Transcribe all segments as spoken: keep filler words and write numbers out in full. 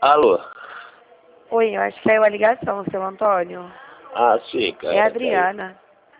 Alô? Oi, eu acho que caiu a ligação, seu Antônio. Ah, sim, cara. É a Adriana.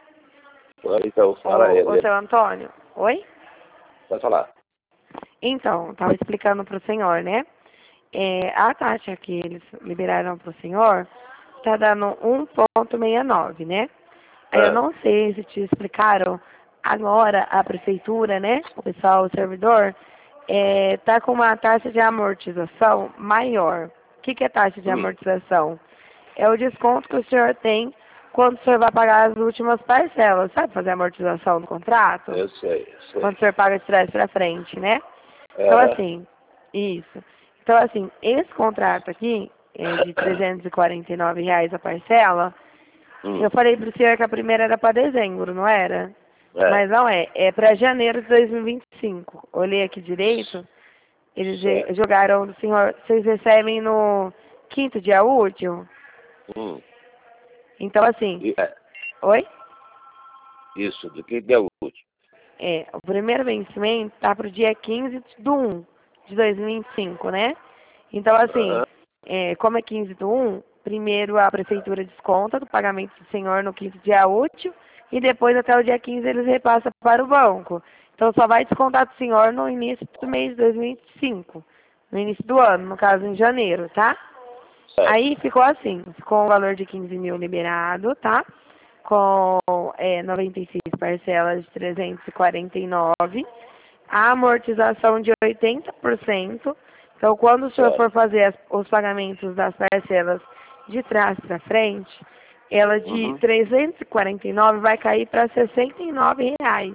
Então, fala aí, Ô, ô, seu Antônio. Oi? Pode falar. Então, estava explicando para o senhor, né? É, a taxa que eles liberaram para o senhor está dando um vírgula sessenta e nove, né? Aí eu Ah, não sei se te explicaram, agora a prefeitura, né? O pessoal, o servidor, é, tá com uma taxa de amortização maior. O que, que é taxa de hum, amortização? É o desconto que o senhor tem quando o senhor vai pagar as últimas parcelas. Sabe fazer a amortização do contrato? eu sei, eu Quando sei. o senhor paga de trás para frente, né? Então, Aham. assim, isso. Então, assim, esse contrato aqui, é de trezentos e quarenta e nove reais a parcela, Hum, eu falei para o senhor que a primeira era para dezembro, não era? é, Mas não é, é para janeiro de dois mil e vinte e cinco. Olhei aqui direito, eles je- certo. jogaram do senhor, vocês recebem no quinto dia útil? Hum, Então, assim, e- é, oi? isso, do que deu útil. É, o primeiro vencimento tá para o dia quinze do um de dois mil e vinte e cinco, né? Então, assim, Aham, é, como é quinze do um, primeiro a prefeitura desconta do pagamento do senhor no quinto dia útil e depois até o dia quinze eles repassam para o banco. Então, só vai descontar do senhor no início do mês de dois mil e vinte e cinco, no início do ano, no caso em janeiro, tá? certo. Aí ficou assim, ficou um valor de quinze mil liberado, tá? Com é, noventa e seis parcelas de trezentos e quarenta e nove, a amortização de oitenta por cento. Então, quando o senhor Certo. for fazer as- os pagamentos das parcelas de trás para frente, ela de Uhum, trezentos e quarenta e nove vai cair para sessenta e nove reais.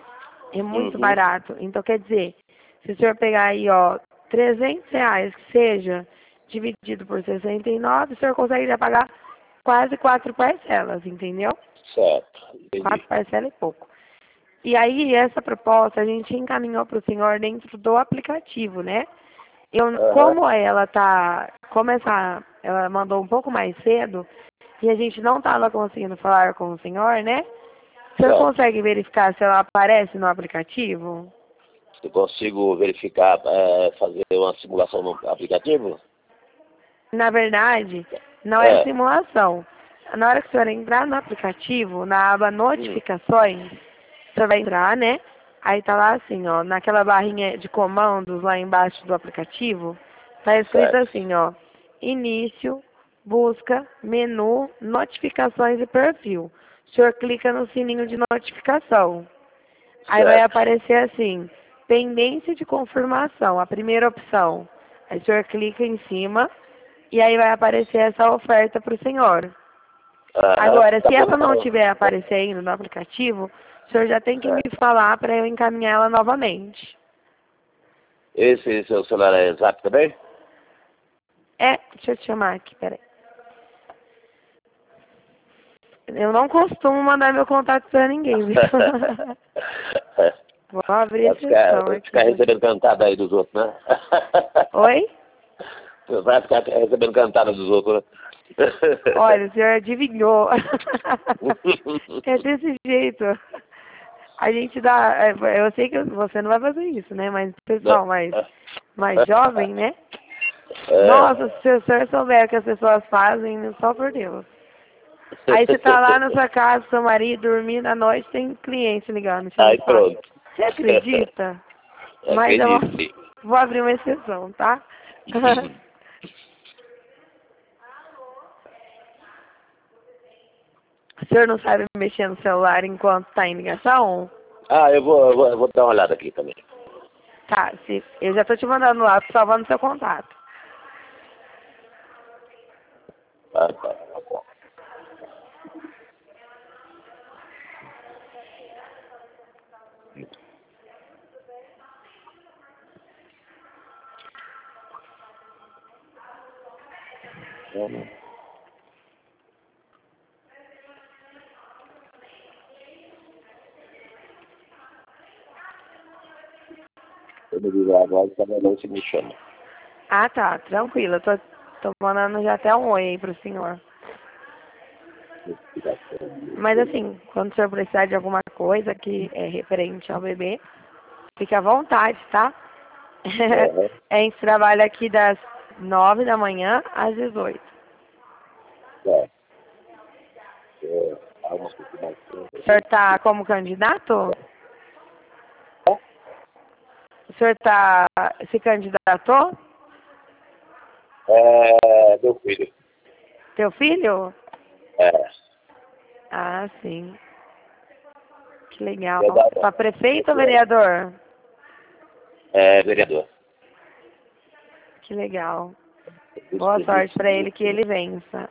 É muito uhum, barato. Então, quer dizer, se o senhor pegar aí, ó, trezentos reais que seja, dividido por sessenta e nove, o senhor consegue já pagar quase quatro parcelas, entendeu? certo. Quatro Entendi. parcelas e pouco. E aí, essa proposta a gente encaminhou para o senhor dentro do aplicativo, né? Eu, Aham, como ela tá, como essa, ela mandou um pouco mais cedo, e a gente não estava conseguindo falar com o senhor, né? O senhor certo. consegue verificar se ela aparece no aplicativo? Eu consigo verificar, é, fazer uma simulação no aplicativo? Na verdade, não é É. simulação. Na hora que o senhor entrar no aplicativo, na aba Hum, notificações, você vai entrar, né? Aí tá lá assim, ó, naquela barrinha de comandos lá embaixo do aplicativo, tá escrito certo. assim, ó, início, busca, menu, notificações e perfil. O senhor clica no sininho de notificação. Aí vai Certo. aparecer assim, pendência de confirmação, a primeira opção. Aí o senhor clica em cima e aí vai aparecer essa oferta para o senhor. Aham, Agora, tá se bom. ela não estiver aparecendo no aplicativo, o senhor já tem que me Certo. falar para eu encaminhar ela novamente. Esse seu celular é exato também? É, deixa eu te chamar aqui, peraí. Eu não costumo mandar meu contato para ninguém, viu? Vou abrir Vai ficar, exceção vai aqui. ficar Pra... recebendo cantada aí dos outros, né? Oi? Vai ficar recebendo cantada dos outros, né? Olha, o senhor adivinhou. É desse jeito. A gente dá. é, Eu sei que você não vai fazer isso, né? Mas o pessoal mais, mais jovem, né? É. Nossa, se o senhor souber o que as pessoas fazem, só por Deus. Aí você tá lá na sua casa, seu marido dormindo à noite, tem cliente ligando, enchendo Aí o saco. pronto. Você acredita? Mas eu vou, Acredito, sim. vou abrir uma exceção, tá? O senhor não sabe mexer no celular enquanto tá em ligação? Ah, eu vou, eu vou, eu vou dar uma olhada aqui também. Tá, se, eu já tô te mandando lá, tô salvando seu contato. Ah, tá, tá bom. Vamos. Eu me ligar agora, também não se me chama. Ah, tá, tranquilo. Eu tô, tô mandando já até um oi aí pro senhor. Mas assim, quando o senhor precisar de alguma coisa que é referente ao bebê, fique à vontade, tá? Aham. A gente trabalha aqui das nove da manhã às dezoito. É. É, há uma coisa. O senhor está como candidato? O senhor tá, se candidatou? É, meu filho. Teu filho? É. Ah, sim. Que legal. Verdade. Para prefeito ou vereador? É, vereador. Que legal. Boa sorte para ele, que ele vença.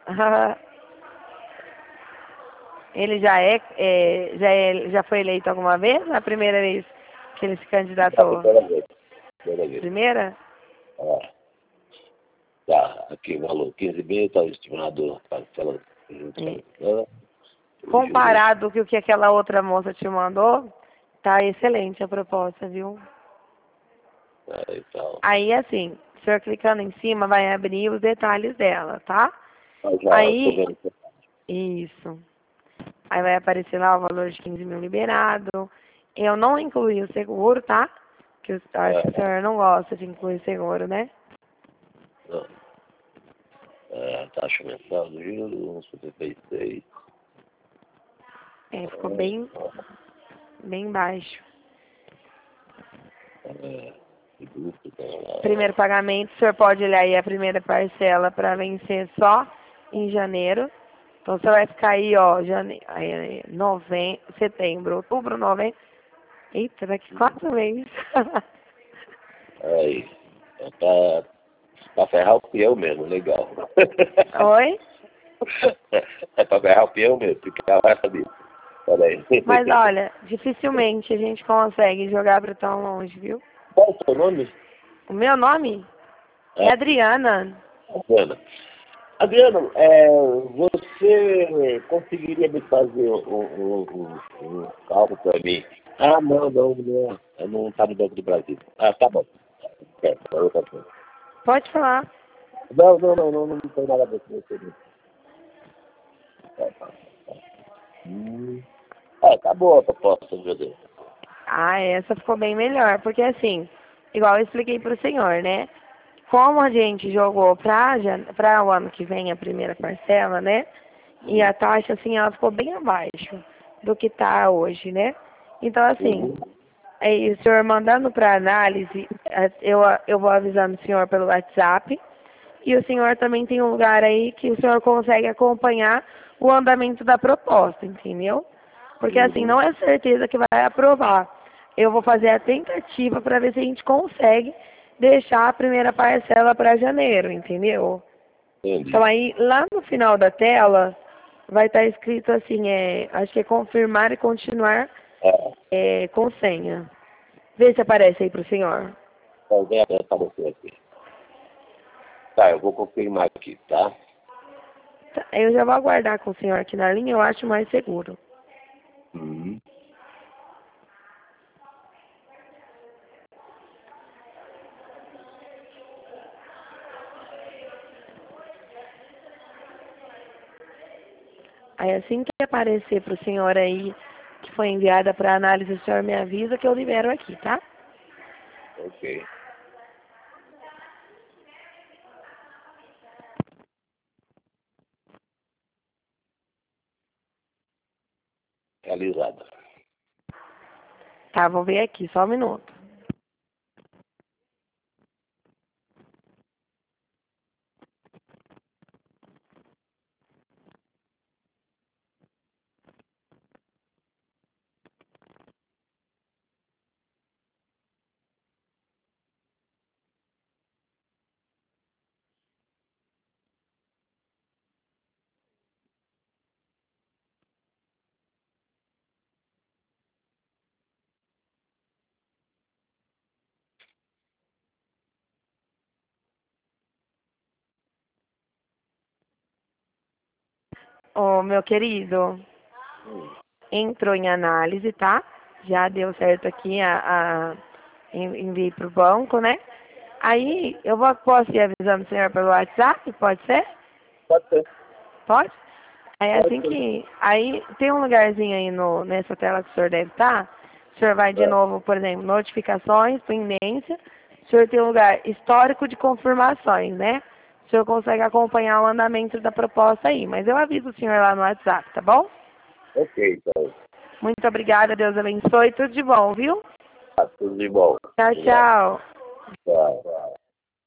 Ele já é, é, já é, já foi eleito alguma vez? Na primeira vez que ele se candidatou? Primeira vez. Primeira vez. Primeira? É. Tá, aqui o valor quinze mil, está estimado parcela. Comparado com o que aquela outra moça te mandou, tá excelente a proposta, viu? É, então. Aí, assim, o senhor clicando em cima vai abrir os detalhes dela, tá? Mas já, Aí, tô vendo. isso. Aí vai aparecer lá o valor de quinze mil liberado. Eu não incluí o seguro, tá? Que eu acho que o senhor não gosta de incluir seguro, né? Não. É, taxa mensal do giro, setenta e seis. É, ficou bem, bem baixo. É, produto, tá lá. Primeiro pagamento, o senhor pode olhar aí a primeira parcela para vencer só em janeiro. Então, você vai ficar aí, ó, jane... aí, novembro, setembro, outubro, novembro. Eita, daqui quatro meses. Aí, tá pra ferrar o peão mesmo, legal. Oi? É pra ferrar o peão mesmo, fica lá, sabe? Peraí. Mas olha, dificilmente a gente consegue jogar para tão longe, viu? Qual é o seu nome? O meu nome é Adriana. Adriana. Adriano, é, você conseguiria me fazer um, um, um, um cálculo para mim? Ah, não, não, não. Eu não está no Banco do Brasil. Ah, tá bom. É, é outra coisa. Pode falar. Não, não, não, não, não tem nada a ver com você. Tá, tá, tá. Hum. É, tá boa a proposta, meu Deus. Ah, essa ficou bem melhor, porque assim, igual eu expliquei para o senhor, né? Como a gente jogou para o ano que vem a primeira parcela, né? E a taxa, assim, ela ficou bem abaixo do que está hoje, né? Então, assim, aí, o senhor mandando para análise, eu, eu vou avisando o senhor pelo WhatsApp. E o senhor também tem um lugar aí que o senhor consegue acompanhar o andamento da proposta, entendeu? Porque, assim, não é certeza que vai aprovar. Eu vou fazer a tentativa para ver se a gente consegue deixar a primeira parcela para janeiro, entendeu? Entendi. Então aí, lá no final da tela, vai estar escrito assim, é, acho que é confirmar e continuar É, é, com senha. Vê se aparece aí pro senhor. alguém apareceu aqui. Tá, eu vou confirmar aqui, tá? Tá, eu já vou aguardar com o senhor aqui na linha, eu acho mais seguro. Uhum. Aí assim que aparecer pro senhor aí, que foi enviada para análise, o senhor me avisa que eu libero aqui, tá? Ok. Realizada. Tá, vou ver aqui, só um minuto. Ô, meu querido, Hum. entrou em análise, tá? Já deu certo aqui, a, a en- enviei pro banco, né? Aí, eu vou, posso ir avisando o senhor pelo WhatsApp, pode ser? Pode ser. Pode? Aí, Pode assim ser. que... Aí, tem um lugarzinho aí no, nessa tela que o senhor deve estar. O senhor vai de É. novo, por exemplo, notificações, pendência. o senhor tem um lugar histórico de confirmações, né? O senhor consegue acompanhar o andamento da proposta aí, mas eu aviso o senhor lá no WhatsApp, tá bom? Ok, então. Muito obrigada, Deus abençoe, tudo de bom, viu? Tá tudo de bom. Tchau, tchau. Tchau.